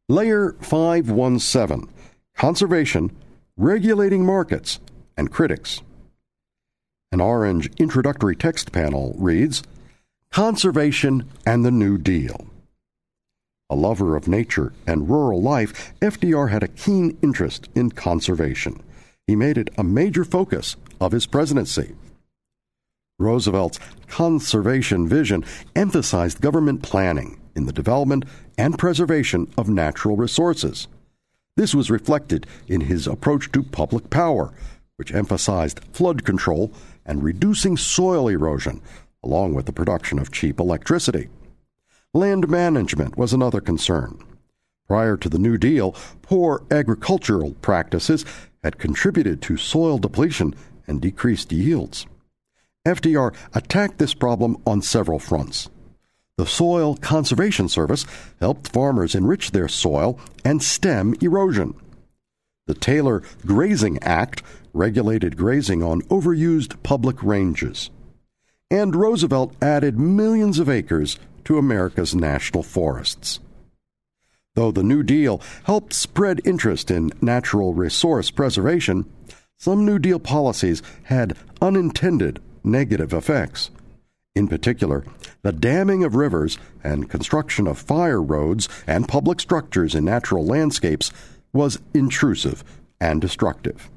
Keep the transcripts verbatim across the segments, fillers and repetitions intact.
Layer five one seven, Conservation, Regulating Markets, and Critics. An orange introductory text panel reads, Conservation and the New Deal. A lover of nature and rural life, F D R had a keen interest in conservation. He made it a major focus of his presidency. Roosevelt's conservation vision emphasized government planning in the development and preservation of natural resources. This was reflected in his approach to public power, which emphasized flood control and reducing soil erosion, along with the production of cheap electricity. Land management was another concern. Prior to the New Deal, poor agricultural practices had contributed to soil depletion and decreased yields. F D R attacked this problem on several fronts. The Soil Conservation Service helped farmers enrich their soil and stem erosion. The Taylor Grazing Act regulated grazing on overused public ranges. And Roosevelt added millions of acres to America's national forests. Though the New Deal helped spread interest in natural resource preservation, some New Deal policies had unintended negative effects. In particular, the damming of rivers and construction of fire roads and public structures in natural landscapes was intrusive and destructive.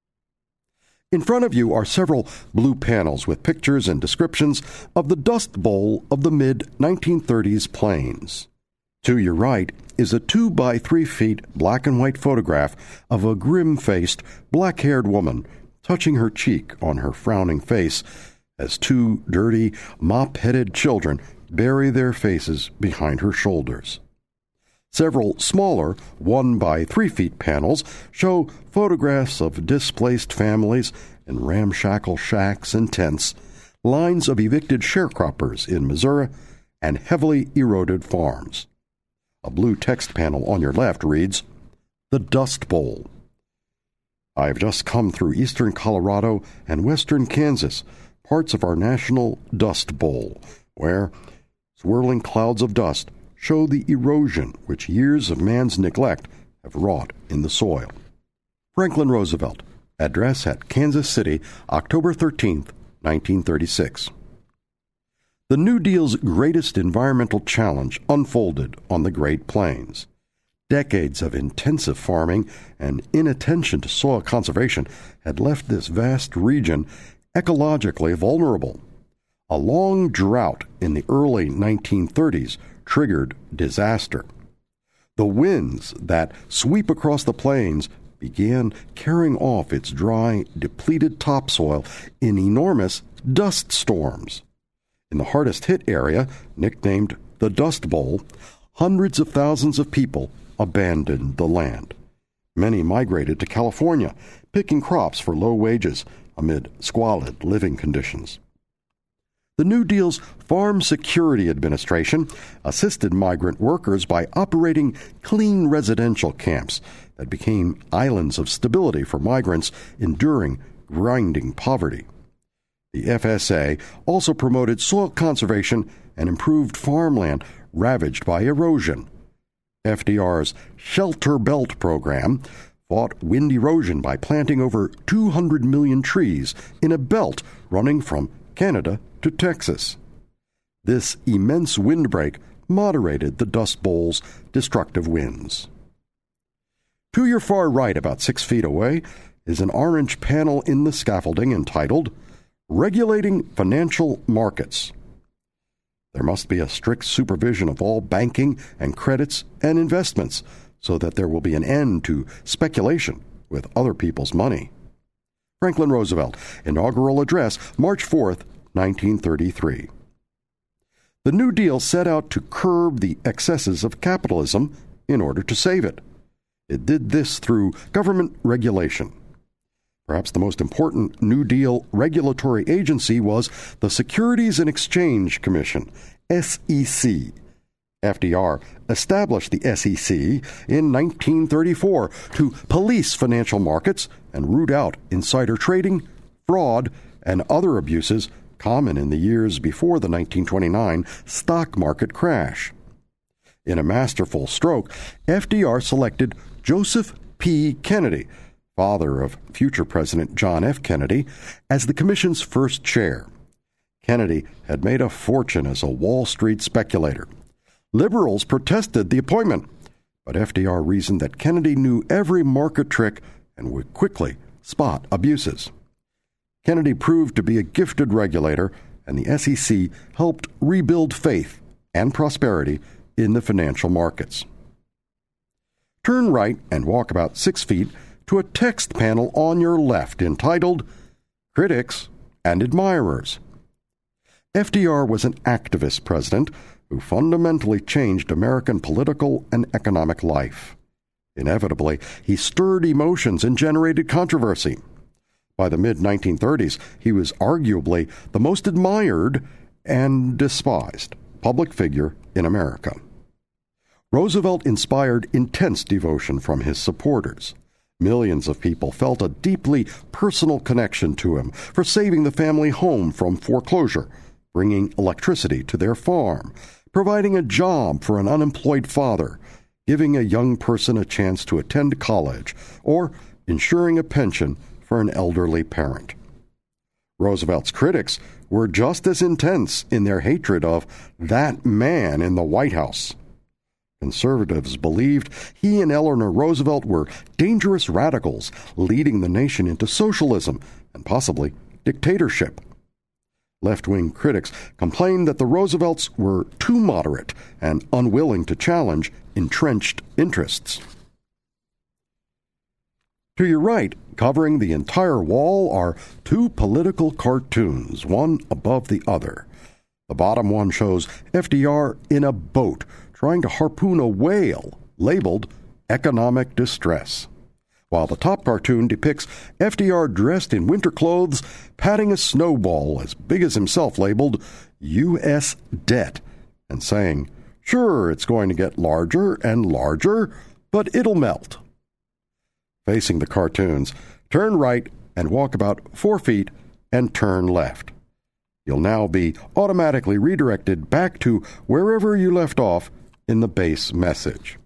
In front of you are several blue panels with pictures and descriptions of the Dust Bowl of the mid nineteen thirties plains. To your right is a two by three feet black and white photograph of a grim-faced, black-haired woman touching her cheek on her frowning face as two dirty, mop-headed children bury their faces behind her shoulders. Several smaller one by three feet panels show photographs of displaced families in ramshackle shacks and tents, lines of evicted sharecroppers in Missouri, and heavily eroded farms. A blue text panel on your left reads, The Dust Bowl. I've just come through eastern Colorado and western Kansas, parts of our national Dust Bowl, where swirling clouds of dust show the erosion which years of man's neglect have wrought in the soil. Franklin Roosevelt, address at Kansas City, October thirteenth, nineteen thirty-six. The New Deal's greatest environmental challenge unfolded on the Great Plains. Decades of intensive farming and inattention to soil conservation had left this vast region ecologically vulnerable. A long drought in the early nineteen thirties triggered disaster. The winds that sweep across the plains began carrying off its dry, depleted topsoil in enormous dust storms. In the hardest-hit area, nicknamed the Dust Bowl, hundreds of thousands of people abandoned the land. Many migrated to California, picking crops for low wages amid squalid living conditions. The New Deal's Farm Security Administration assisted migrant workers by operating clean residential camps that became islands of stability for migrants enduring grinding poverty. The F S A also promoted soil conservation and improved farmland ravaged by erosion. F D R's Shelter Belt program fought wind erosion by planting over two hundred million trees in a belt running from Canada to Texas. This immense windbreak moderated the Dust Bowl's destructive winds. To your far right, about six feet away, is an orange panel in the scaffolding entitled Regulating Financial Markets. There must be a strict supervision of all banking and credits and investments so that there will be an end to speculation with other people's money. Franklin Roosevelt, inaugural address, March fourth, nineteen thirty-three. The New Deal set out to curb the excesses of capitalism in order to save it. It did this through government regulation. Perhaps the most important New Deal regulatory agency was the Securities and Exchange Commission, S E C. F D R established the S E C in nineteen thirty-four to police financial markets and root out insider trading, fraud, and other abuses common in the years before the nineteen twenty-nine stock market crash. In a masterful stroke, F D R selected Joseph P. Kennedy, father of future President John F. Kennedy, as the commission's first chair. Kennedy had made a fortune as a Wall Street speculator. Liberals protested the appointment, but F D R reasoned that Kennedy knew every market trick and would quickly spot abuses. Kennedy proved to be a gifted regulator, and the S E C helped rebuild faith and prosperity in the financial markets. Turn right and walk about six feet to a text panel on your left entitled Critics and Admirers. F D R was an activist president who fundamentally changed American political and economic life. Inevitably, he stirred emotions and generated controversy. By the mid nineteen thirties, he was arguably the most admired and despised public figure in America. Roosevelt inspired intense devotion from his supporters. Millions of people felt a deeply personal connection to him for saving the family home from foreclosure, bringing electricity to their farm, providing a job for an unemployed father, giving a young person a chance to attend college, or ensuring a pension for an elderly parent. Roosevelt's critics were just as intense in their hatred of that man in the White House. Conservatives believed he and Eleanor Roosevelt were dangerous radicals leading the nation into socialism and possibly dictatorship. Left-wing critics complained that the Roosevelts were too moderate and unwilling to challenge entrenched interests. To your right, covering the entire wall, are two political cartoons, one above the other. The bottom one shows F D R in a boat trying to harpoon a whale labeled Economic Distress, while the top cartoon depicts F D R dressed in winter clothes patting a snowball as big as himself labeled U S Debt and saying, "Sure, it's going to get larger and larger, but it'll melt." Facing the cartoons, turn right and walk about four feet and turn left. You'll now be automatically redirected back to wherever you left off in the base message.